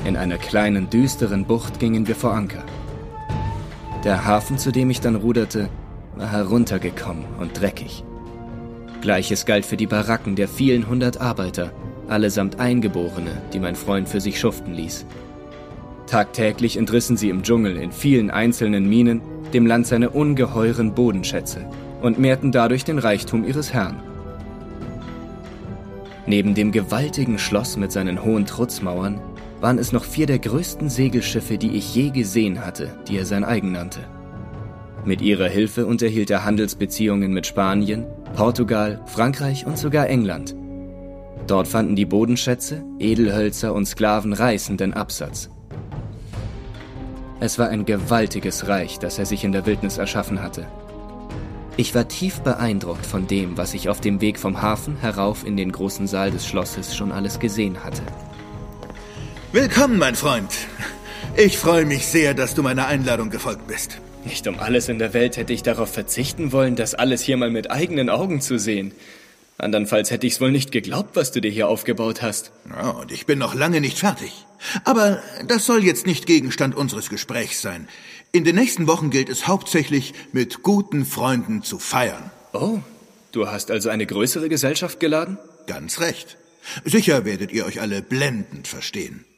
In einer kleinen, düsteren Bucht gingen wir vor Anker. Der Hafen, zu dem ich dann ruderte, war heruntergekommen und dreckig. Gleiches galt für die Baracken der vielen 100 Arbeiter, allesamt Eingeborene, die mein Freund für sich schuften ließ. Tagtäglich entrissen sie im Dschungel in vielen einzelnen Minen dem Land seine ungeheuren Bodenschätze und mehrten dadurch den Reichtum ihres Herrn. Neben dem gewaltigen Schloss mit seinen hohen Trutzmauern waren es noch 4 der größten Segelschiffe, die ich je gesehen hatte, die er sein eigen nannte. Mit ihrer Hilfe unterhielt er Handelsbeziehungen mit Spanien, Portugal, Frankreich und sogar England. Dort fanden die Bodenschätze, Edelhölzer und Sklaven reißenden Absatz. Es war ein gewaltiges Reich, das er sich in der Wildnis erschaffen hatte. Ich war tief beeindruckt von dem, was ich auf dem Weg vom Hafen herauf in den großen Saal des Schlosses schon alles gesehen hatte. Willkommen, mein Freund. Ich freue mich sehr, dass du meiner Einladung gefolgt bist. Nicht um alles in der Welt hätte ich darauf verzichten wollen, das alles hier mal mit eigenen Augen zu sehen. Andernfalls hätte ich's wohl nicht geglaubt, was du dir hier aufgebaut hast. Ja, und ich bin noch lange nicht fertig. Aber das soll jetzt nicht Gegenstand unseres Gesprächs sein. In den nächsten Wochen gilt es hauptsächlich, mit guten Freunden zu feiern. Oh, du hast also eine größere Gesellschaft geladen? Ganz recht. Sicher werdet ihr euch alle blendend verstehen.